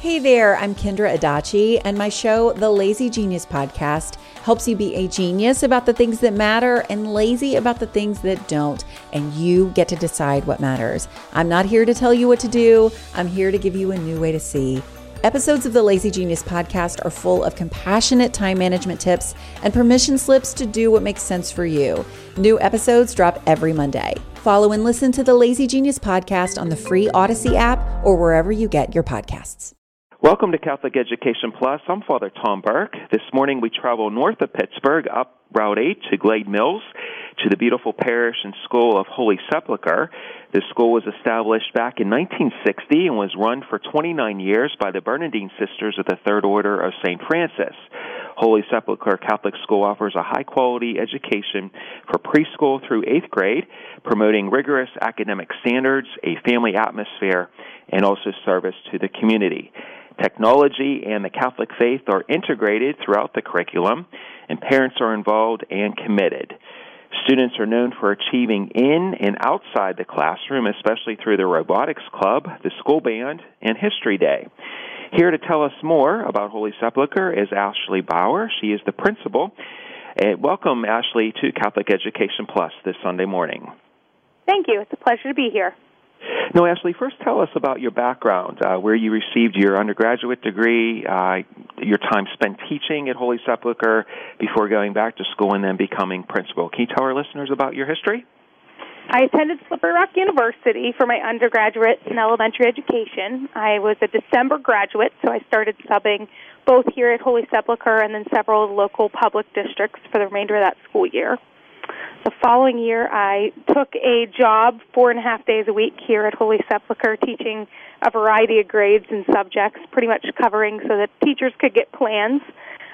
Hey there, I'm Kendra Adachi, and my show, The Lazy Genius Podcast, helps you be a genius about the things that matter and lazy about the things that don't, and you get to decide what matters. I'm not here to tell you what to do. I'm here to give you a new way to see. Episodes of the Lazy Genius Podcast are full of compassionate time management tips and permission slips to do what makes sense for you. New episodes drop every Monday. Follow and listen to the Lazy Genius Podcast on the free Odyssey app or wherever you get your podcasts. Welcome to Catholic Education Plus. I'm Father Tom Burke. This morning we travel north of Pittsburgh, up Route 8 to Glade Mills, to the beautiful parish and school of Holy Sepulchre. This school was established back in 1960 and was run for 29 years by the Bernardine Sisters of the Third Order of St. Francis. Holy Sepulchre Catholic School offers a high-quality education for preschool through 8th grade, promoting rigorous academic standards, a family atmosphere, and also service to the community. Technology and the Catholic faith are integrated throughout the curriculum, and parents are involved and committed. Students are known for achieving in and outside the classroom, especially through the robotics club, the school band, and History Day. Here to tell us more about Holy Sepulchre is Ashley Bauer. She is the principal. Welcome, Ashley, to Catholic Education Plus this Sunday morning. Thank you. It's a pleasure to be here. No, Ashley, first tell us about your background, where you received your undergraduate degree, your time spent teaching at Holy Sepulchre before going back to school and then becoming principal. Can you tell our listeners about your history? I attended Slippery Rock University for my undergraduate in elementary education. I was a December graduate, so I started subbing both here at Holy Sepulchre and then several local public districts for the remainder of that school year. The following year, I took a job 4.5 days a week here at Holy Sepulchre, teaching a variety of grades and subjects, pretty much covering so that teachers could get plans.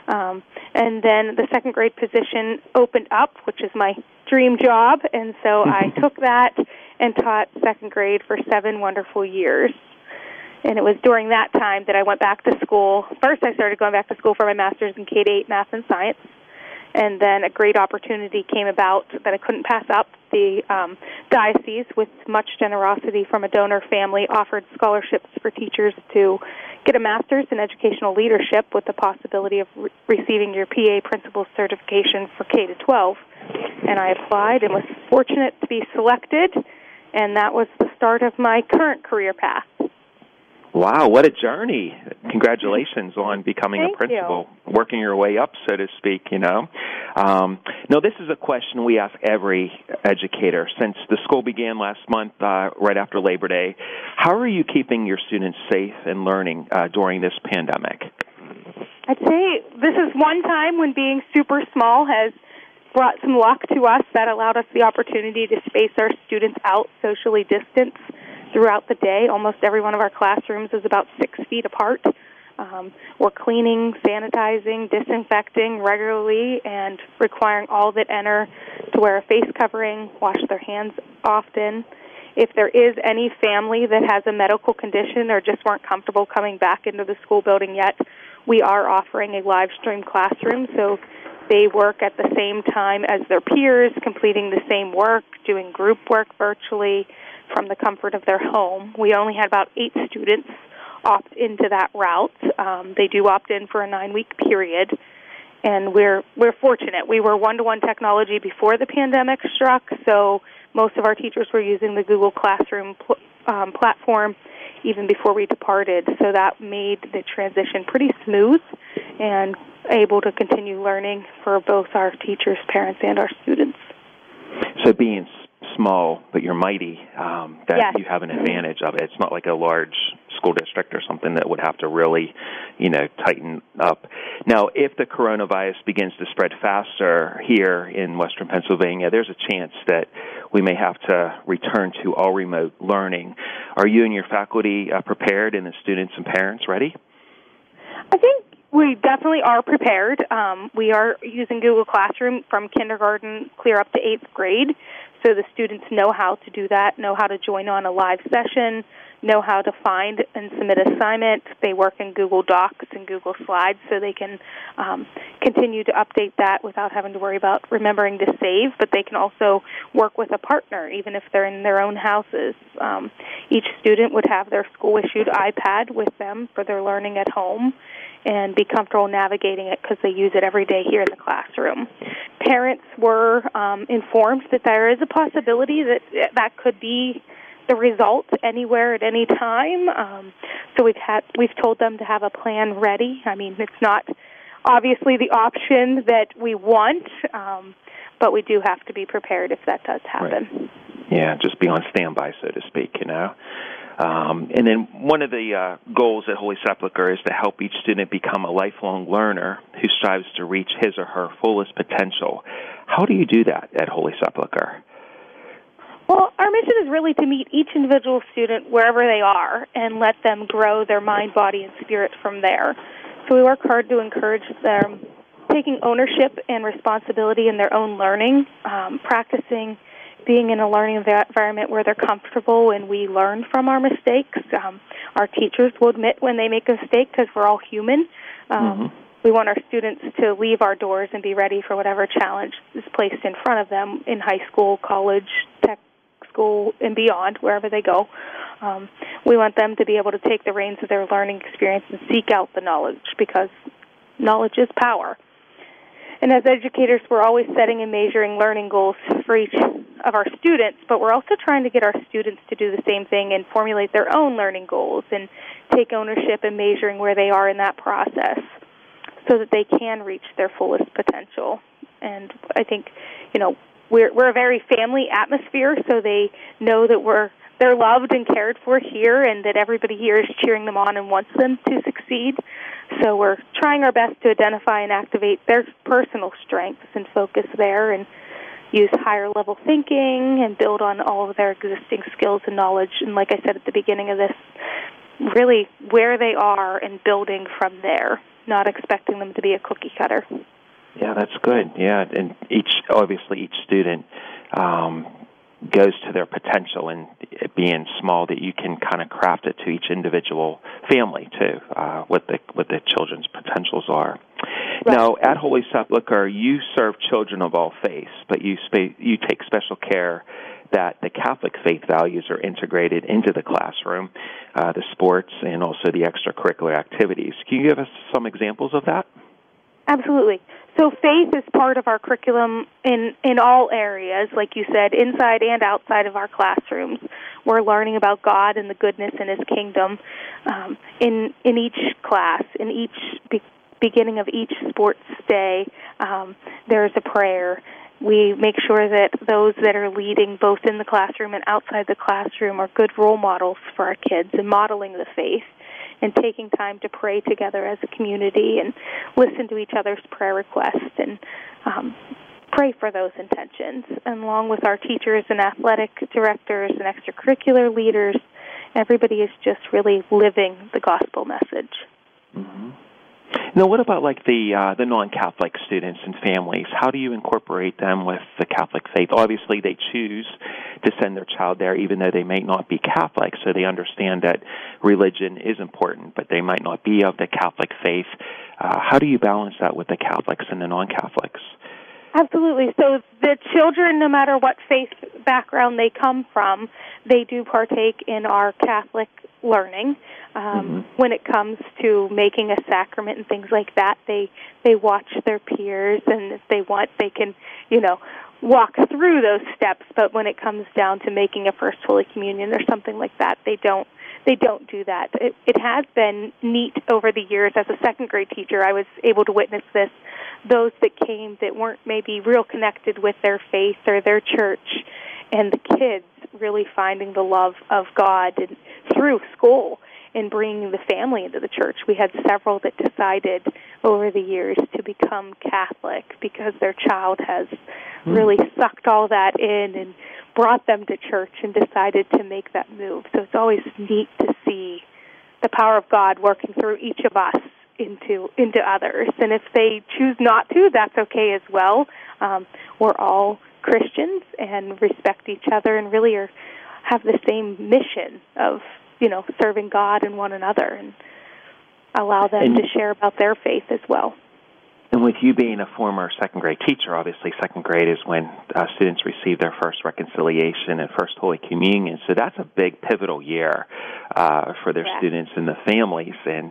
And then the second grade position opened up, which is my dream job, and so I took that and taught second grade for 7 wonderful years. And it was during that time that I went back to school. First, I started going back to school for my master's in K-8 math and science. And then a great opportunity came about that I couldn't pass up. The diocese, with much generosity from a donor family, offered scholarships for teachers to get a master's in educational leadership with the possibility of receiving your PA principal certification for K-12. And I applied and was fortunate to be selected, and that was the start of my current career path. Wow, what a journey. Congratulations on becoming Thank a principal, you. Working your way up, so to speak, you know. No, this is a question we ask every educator. Since the school began last month, right after Labor Day, how are you keeping your students safe and learning during this pandemic? I'd say this is one time when being super small has brought some luck to us that allowed us the opportunity to space our students out, socially distanced throughout the day. Almost every one of our classrooms is about 6 feet apart. We're cleaning, sanitizing, disinfecting regularly, and requiring all that enter to wear a face covering, wash their hands often. If there is any family that has a medical condition or just weren't comfortable coming back into the school building yet, we are offering a live stream classroom, so they work at the same time as their peers, completing the same work, doing group work virtually from the comfort of their home. We only had about 8 students opt into that route. They do opt in for a 9-week period, and we're fortunate. We were one-to-one technology before the pandemic struck, so most of our teachers were using the Google Classroom platform even before we departed, so that made the transition pretty smooth and able to continue learning for both our teachers, parents, and our students. So being small, but you're mighty, that Yes. you have an advantage of it. It's not like a large school district or something that would have to really, tighten up. Now, if the coronavirus begins to spread faster here in Western Pennsylvania, there's a chance that we may have to return to all remote learning. Are you and your faculty prepared, and the students and parents ready? I think we definitely are prepared. We are using Google Classroom from kindergarten clear up to 8th grade, so the students know how to do that, know how to join on a live session, know how to find and submit assignments. They work in Google Docs and Google Slides, so they can continue to update that without having to worry about remembering to save, but they can also work with a partner, even if they're in their own houses. Each student would have their school-issued iPad with them for their learning at home and be comfortable navigating it because they use it every day here in the classroom. Parents were informed that there is a possibility that could be the result anywhere at any time. So we've told them to have a plan ready. I mean, it's not obviously the option that we want, but we do have to be prepared if that does happen. Right. Yeah, just be on standby, so to speak, And then one of the goals at Holy Sepulchre is to help each student become a lifelong learner who strives to reach his or her fullest potential. How do you do that at Holy Sepulchre? Well, our mission is really to meet each individual student wherever they are and let them grow their mind, body, and spirit from there. So we work hard to encourage them taking ownership and responsibility in their own learning, practicing being in a learning environment where they're comfortable and we learn from our mistakes. Our teachers will admit when they make a mistake because we're all human. We want our students to leave our doors and be ready for whatever challenge is placed in front of them in high school, college, tech school, and beyond, wherever they go. We want them to be able to take the reins of their learning experience and seek out the knowledge, because knowledge is power. And as educators, we're always setting and measuring learning goals for each of our students, but we're also trying to get our students to do the same thing and formulate their own learning goals and take ownership in measuring where they are in that process so that they can reach their fullest potential. And I think, we're a very family atmosphere, so they know that they're loved and cared for here and that everybody here is cheering them on and wants them to succeed. So we're trying our best to identify and activate their personal strengths and focus there and use higher-level thinking and build on all of their existing skills and knowledge. And like I said at the beginning of this, really where they are and building from there, not expecting them to be a cookie cutter. Yeah, that's good. Yeah, and each student goes to their potential, and it being small, that you can kind of craft it to each individual family too, what the children's potentials are. Right. Now, at Holy Sepulchre, you serve children of all faiths, but you take special care that the Catholic faith values are integrated into the classroom, the sports, and also the extracurricular activities. Can you give us some examples of that? Absolutely. So faith is part of our curriculum in all areas, like you said, inside and outside of our classrooms. We're learning about God and the goodness in His kingdom in each class, in each beginning of each sports day. There's a prayer. We make sure that those that are leading both in the classroom and outside the classroom are good role models for our kids and modeling the faith, and taking time to pray together as a community and listen to each other's prayer requests and pray for those intentions. And along with our teachers and athletic directors and extracurricular leaders, everybody is just really living the gospel message. Mm-hmm. Now, what about the non-Catholic students and families? How do you incorporate them with the Catholic faith? Obviously, they choose to send their child there, even though they may not be Catholic, so they understand that religion is important, but they might not be of the Catholic faith. How do you balance that with the Catholics and the non-Catholics? Absolutely. So the children, no matter what faith background they come from, they do partake in our Catholic learning. When it comes to making a sacrament and things like that, they watch their peers, and if they want, they can, walk through those steps. But when it comes down to making a First Holy Communion or something like that, they don't do that. It has been neat over the years. As a second grade teacher, I was able to witness this. Those that came that weren't maybe real connected with their faith or their church, and the kids really finding the love of God through school and bringing the family into the church. We had several that decided over the years to become Catholic because their child has really sucked all that in and brought them to church and decided to make that move. So it's always neat to see the power of God working through each of us into others. And if they choose not to, that's okay as well. We're all Christians and respect each other and really have the same mission of, serving God and one another, and allow them to share about their faith as well. And with you being a former second grade teacher, obviously second grade is when students receive their first reconciliation and first Holy Communion. So that's a big pivotal year for their students and the families. And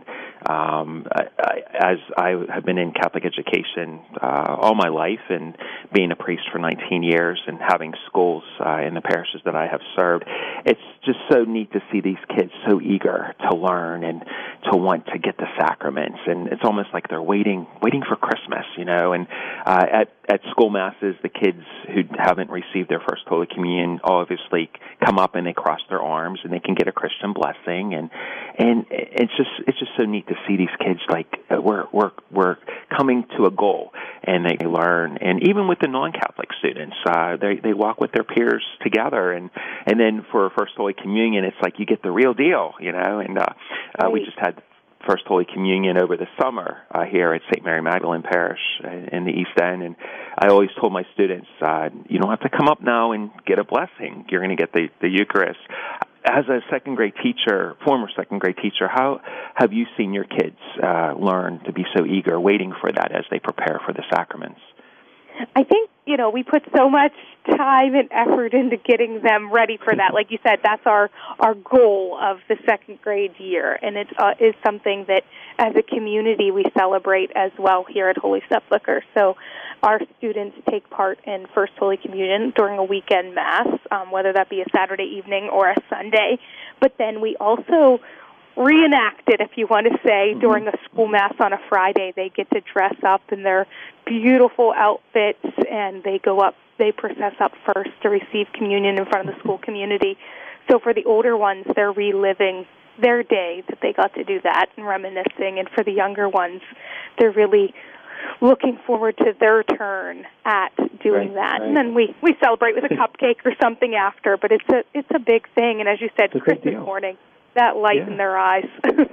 as I have been in Catholic education all my life, and being a priest for 19 years and having schools in the parishes that I have served, it's just so neat to see these kids so eager to learn and to want to get the sacraments. And it's almost like they're waiting for Christmas, And at school masses, the kids who haven't received their first Holy Communion obviously come up and they cross their arms and they can get a Christian blessing, and it's just so neat to see these kids we're coming to a goal, and they learn. And even with the non-Catholic students, they walk with their peers together, and then for First Holy Communion, it's like you get the real deal, And we just had First Holy Communion over the summer here at St. Mary Magdalene Parish in the East End, and I always told my students, you don't have to come up now and get a blessing. You're going to get the Eucharist. As a second grade teacher, former second grade teacher, how have you seen your kids learn to be so eager, waiting for that as they prepare for the sacraments? I think, we put so much time and effort into getting them ready for that. Like you said, that's our goal of the second grade year, and it is something that as a community we celebrate as well here at Holy Sepulchre. So our students take part in First Holy Communion during a weekend Mass, whether that be a Saturday evening or a Sunday. But then we also reenact it, if you want to say, during a school Mass on a Friday. They get to dress up in their beautiful outfits, and they process up first to receive communion in front of the school community. So for the older ones, they're reliving their day that they got to do that and reminiscing. And for the younger ones, they're really looking forward to their turn at doing that. Right. And then we celebrate with a cupcake or something after, but it's a big thing. And as you said, Christmas morning, that light in their eyes.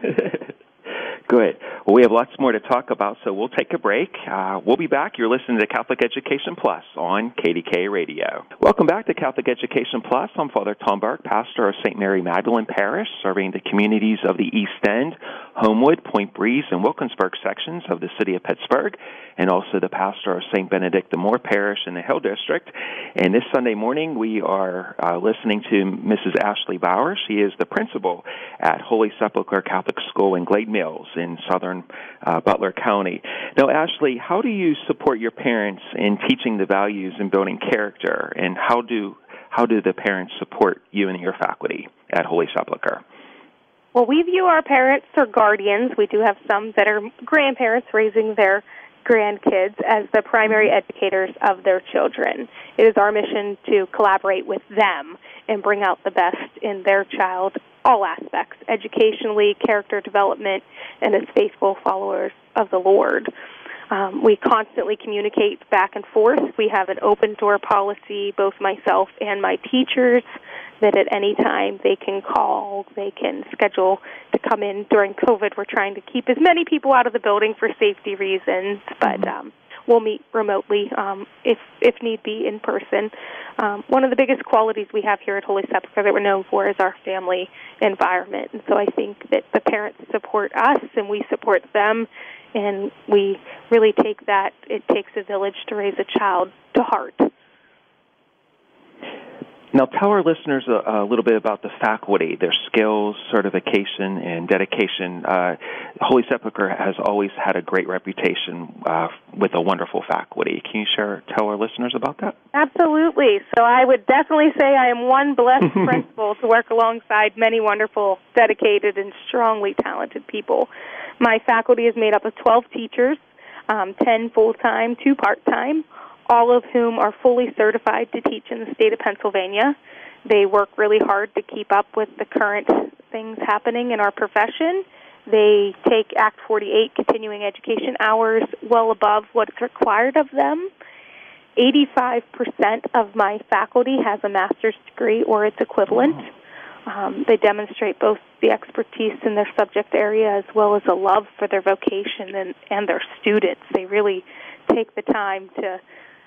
Good. Well, we have lots more to talk about, so we'll take a break. We'll be back. You're listening to Catholic Education Plus on KDKA Radio. Welcome back to Catholic Education Plus. I'm Father Tom Burke, pastor of St. Mary Magdalene Parish, serving the communities of the East End, Homewood, Point Breeze, and Wilkinsburg sections of the city of Pittsburgh, and also the pastor of St. Benedict the Moor Parish in the Hill District. And this Sunday morning, we are listening to Mrs. Ashley Bauer. She is the principal at Holy Sepulchre Catholic School in Glade Mills in southern Butler County. Now, Ashley, how do you support your parents in teaching the values and building character, and how do the parents support you and your faculty at Holy Sepulchre? Well, we view our parents or guardians. We do have some that are grandparents raising their grandkids as the primary educators of their children. It is our mission to collaborate with them and bring out the best in their child, all aspects, educationally, character development, and as faithful followers of the Lord. We constantly communicate back and forth. We have an open door policy, both myself and my teachers, that at any time they can call, they can schedule to come in. During COVID, we're trying to keep as many people out of the building for safety reasons, but we'll meet remotely if need be in person. One of the biggest qualities we have here at Holy Sepulchre that we're known for is our family environment. And so I think that the parents support us and we support them, and we really take that it takes a village to raise a child to heart. Now, tell our listeners a little bit about the faculty, their skills, certification, and dedication. Holy Sepulchre has always had a great reputation with a wonderful faculty. Can you tell our listeners about that? Absolutely. So I would definitely say I am one blessed principal to work alongside many wonderful, dedicated, and strongly talented people. My faculty is made up of 12 teachers, 10 full-time, 2 part-time, all of whom are fully certified to teach in the state of Pennsylvania. They work really hard to keep up with the current things happening in our profession. They take Act 48 continuing education hours well above what's required of them. 85% of my faculty has a master's degree or its equivalent. They demonstrate both the expertise in their subject area as well as a love for their vocation and their students. They really take the time to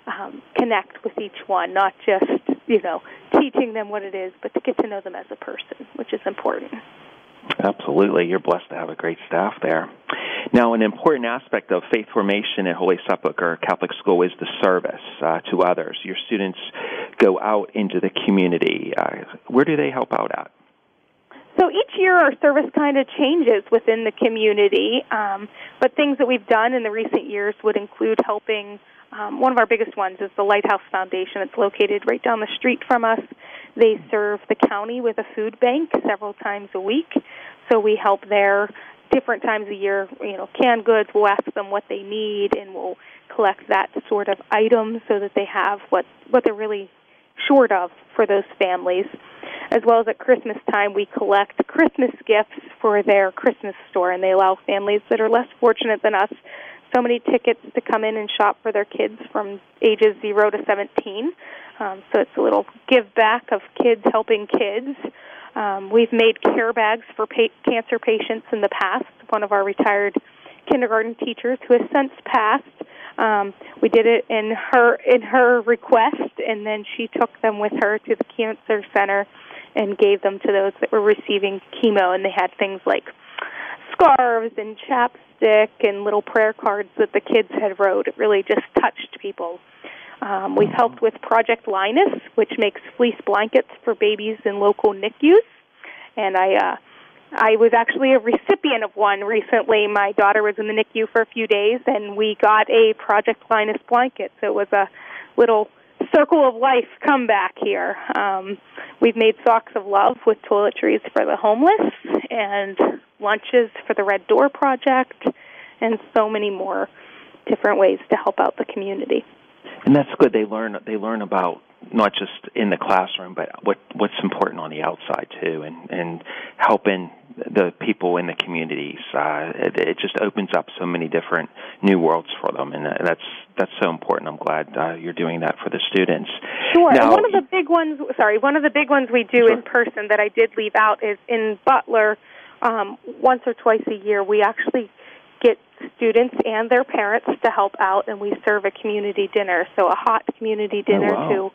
connect with each one, not just, teaching them what it is, but to get to know them as a person, which is important. Absolutely. You're blessed to have a great staff there. Now, an important aspect of faith formation at Holy Sepulchre Catholic School is the service to others. Your students go out into the community. Where do they help out at? So each year our service kind of changes within the community, but things that we've done in the recent years would include helping. One of our biggest ones is the Lighthouse Foundation. It's located right down the street from us. They serve the county with a food bank several times a week, so we help there different times a year. Canned goods, we'll ask them what they need, and we'll collect that sort of item so that they have what they're really short of for those families. As well as at Christmas time, we collect Christmas gifts for their Christmas store, and they allow families that are less fortunate than us so many tickets to come in and shop for their kids from ages 0 to 17. So it's a little give back of kids helping kids. We've made care bags for cancer patients in the past. One of our retired kindergarten teachers who has since passed, we did it in her request, and then she took them with her to the cancer center and gave them to those that were receiving chemo, and they had things like scarves and chapstick and little prayer cards that the kids had wrote. It really just touched people. We've helped with Project Linus, which makes fleece blankets for babies in local NICUs, and I was actually a recipient of one recently. My daughter was in the NICU for a few days, and we got a Project Linus blanket, so it was a little circle of life comeback here. We've made socks of love with toiletries for the homeless and lunches for the Red Door Project, and so many more different ways to help out the community. And that's good. They learn about not just in the classroom, but what's important on the outside too, and helping the people in the communities. It just opens up so many different new worlds for them, and that's so important. I'm glad you're doing that for the students. Sure. Now, and one of the big ones we do in person that I did leave out is in Butler. Once or twice a year, we actually get students and their parents to help out, and we serve a community dinner, so a hot community dinner to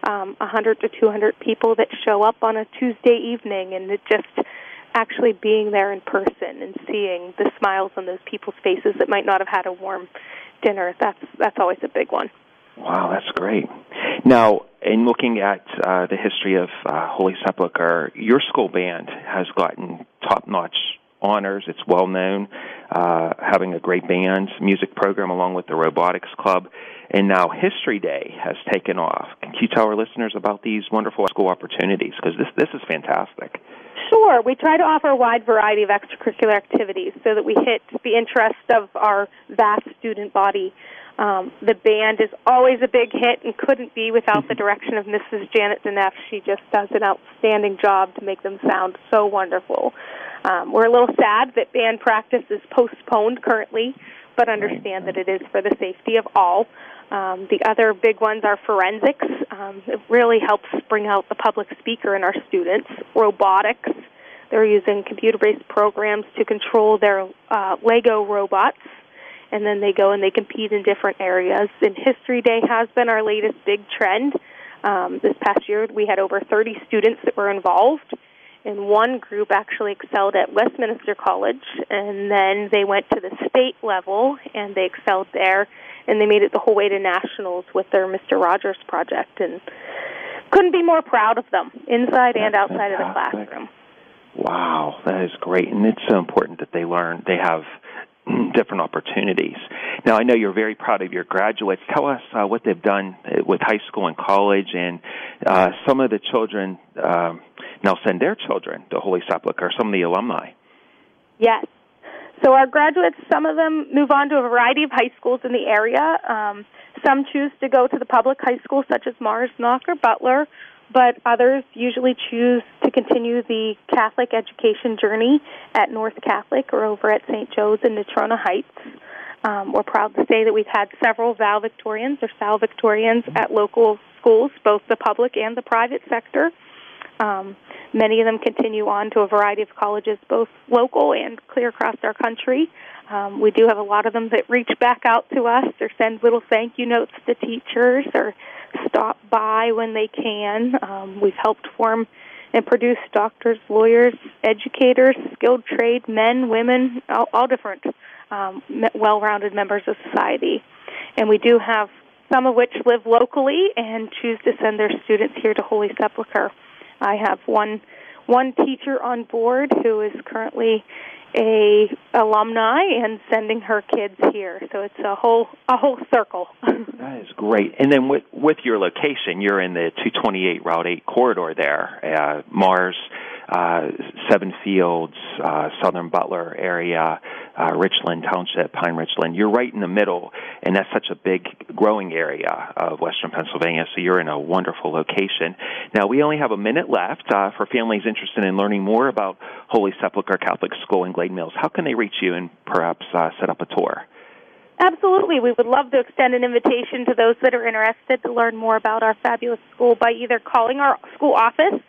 100 to 200 people that show up on a Tuesday evening, and it just actually being there in person and seeing the smiles on those people's faces that might not have had a warm dinner, that's always a big one. Wow, that's great. Now, in looking at the history of Holy Sepulchre, your school band has gotten top-notch honors. It's well known, having a great band, music program along with the robotics club, and now History Day has taken off. Can you tell our listeners about these wonderful school opportunities? Because this is fantastic. Sure. We try to offer a wide variety of extracurricular activities so that we hit the interest of our vast student body. The band is always a big hit and couldn't be without the direction of Mrs. Janet Deneff. She just does an outstanding job to make them sound so wonderful. We're a little sad that band practice is postponed currently, but understand that it is for the safety of all. The other big ones are forensics. It really helps bring out the public speaker in our students. Robotics. They're using computer-based programs to control their Lego robots, and then they go and they compete in different areas. And History Day has been our latest big trend. This past year, we had over 30 students that were involved, and one group actually excelled at Westminster College, and then they went to the state level, and they excelled there, and they made it the whole way to nationals with their Mr. Rogers project, and couldn't be more proud of them, inside and outside of the classroom. Wow, that is great, and it's so important that they learn. They have different opportunities. Now, I know you're very proud of your graduates. Tell us what they've done with high school and college, and some of the children now send their children to Holy Sepulchre, some of the alumni. Yes. So our graduates, some of them move on to a variety of high schools in the area. Some choose to go to the public high schools such as Mars, Knox, or Butler, but others usually choose to continue the Catholic education journey at North Catholic or over at St. Joe's in Natrona Heights. We're proud to say that we've had several valedictorians or salvatorians at local schools, both the public and the private sector. Many of them continue on to a variety of colleges, both local and clear across our country. We do have a lot of them that reach back out to us or send little thank you notes to teachers or stop by when they can. We've helped form and produce doctors, lawyers, educators, skilled trade, men, women, all different well-rounded members of society. And we do have some of which live locally and choose to send their students here to Holy Sepulchre. I have one teacher on board who is currently a alumni and sending her kids here. So it's a whole circle. That is great. And then with your location, you're in the 228 Route 8 corridor there, Mars, Seven Fields, Southern Butler area, Richland Township, Pine Richland. You're right in the middle, and that's such a big growing area of Western Pennsylvania, so you're in a wonderful location. Now, we only have a minute left for families interested in learning more about Holy Sepulchre Catholic School in Glade Mills. How can they reach you and perhaps set up a tour? Absolutely. We would love to extend an invitation to those that are interested to learn more about our fabulous school by either calling our school office,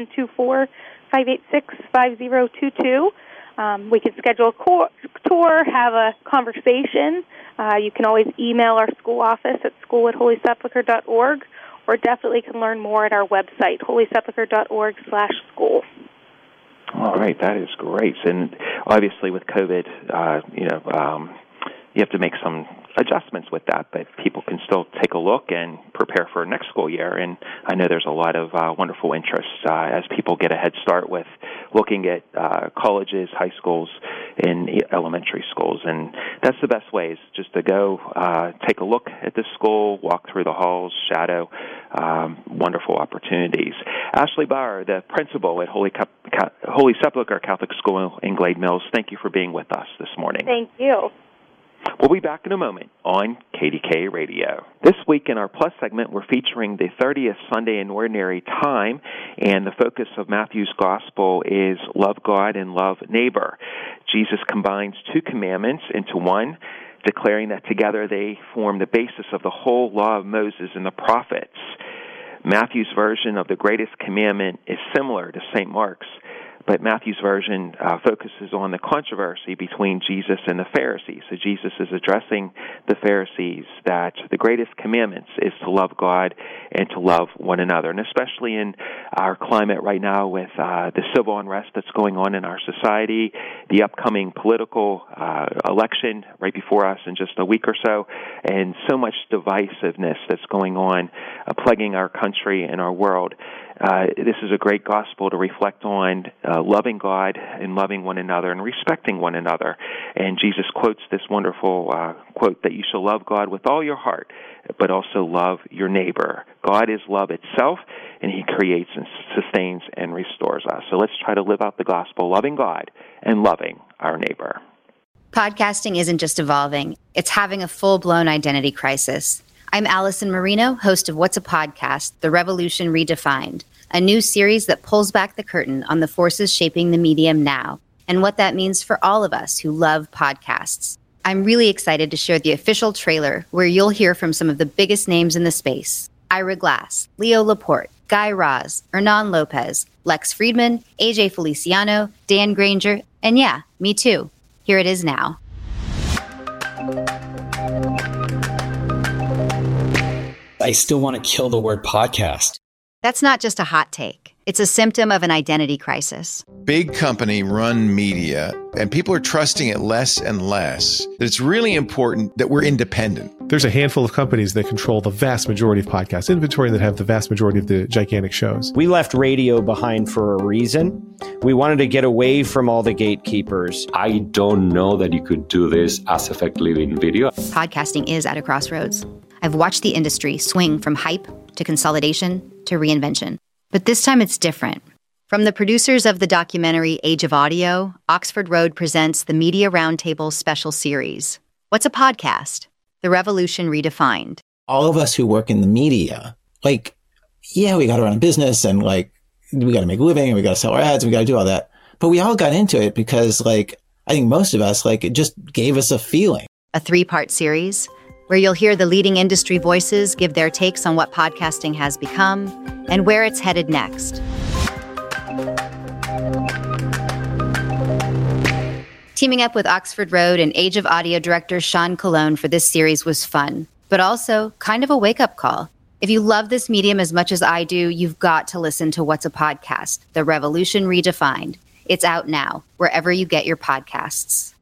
724-586-5022. We can schedule a tour, have a conversation. You can always email our school office at school@holysepulchre.org, or definitely can learn more at our website, holysepulchre.org/school. All right, that is great. And obviously with COVID, you have to make some adjustments with that, but people can still take a look and prepare for next school year. And I know there's a lot of wonderful interest as people get a head start with looking at colleges, high schools, and elementary schools. And that's the best way, is just to go take a look at this school, walk through the halls, shadow, wonderful opportunities. Ashley Bauer, the principal at Holy Sepulchre Catholic School in Glade Mills, thank you for being with us this morning. Thank you. We'll be back in a moment on KDKA Radio. This week in our Plus segment, we're featuring the 30th Sunday in Ordinary Time, and the focus of Matthew's Gospel is love God and love neighbor. Jesus combines two commandments into one, declaring that together they form the basis of the whole law of Moses and the prophets. Matthew's version of the greatest commandment is similar to St. Mark's, but Matthew's version focuses on the controversy between Jesus and the Pharisees. So Jesus is addressing the Pharisees that the greatest commandments is to love God and to love one another. And especially in our climate right now with the civil unrest that's going on in our society, the upcoming political election right before us in just a week or so, and so much divisiveness that's going on, plaguing our country and our world. This is a great gospel to reflect on loving God and loving one another and respecting one another. And Jesus quotes this wonderful quote that you shall love God with all your heart, but also love your neighbor. God is love itself, and He creates and sustains and restores us. So let's try to live out the gospel, loving God and loving our neighbor. Podcasting isn't just evolving, it's having a full-blown identity crisis. I'm Allison Marino, host of What's a Podcast? The Revolution Redefined, a new series that pulls back the curtain on the forces shaping the medium now and what that means for all of us who love podcasts. I'm really excited to share the official trailer where you'll hear from some of the biggest names in the space. Ira Glass, Leo Laporte, Guy Raz, Hernan Lopez, Lex Friedman, AJ Feliciano, Dan Granger, and yeah, me too. Here it is now. I still want to kill the word podcast. That's not just a hot take. It's a symptom of an identity crisis. Big company run media, and people are trusting it less and less. It's really important that we're independent. There's a handful of companies that control the vast majority of podcast inventory and that have the vast majority of the gigantic shows. We left radio behind for a reason. We wanted to get away from all the gatekeepers. I don't know that you could do this as effectively in video. Podcasting is at a crossroads. I've watched the industry swing from hype to consolidation to reinvention. But this time it's different. From the producers of the documentary Age of Audio, Oxford Road presents the Media Roundtable special series. What's a podcast? The Revolution Redefined. All of us who work in the media, we got to run a business and we got to make a living and we got to sell our ads and we got to do all that. But we all got into it because I think most of us, it just gave us a feeling. A 3-part series where you'll hear the leading industry voices give their takes on what podcasting has become and where it's headed next. Teaming up with Oxford Road and Age of Audio director Sean Colon for this series was fun, but also kind of a wake-up call. If you love this medium as much as I do, you've got to listen to What's a Podcast? The Revolution Redefined. It's out now, wherever you get your podcasts.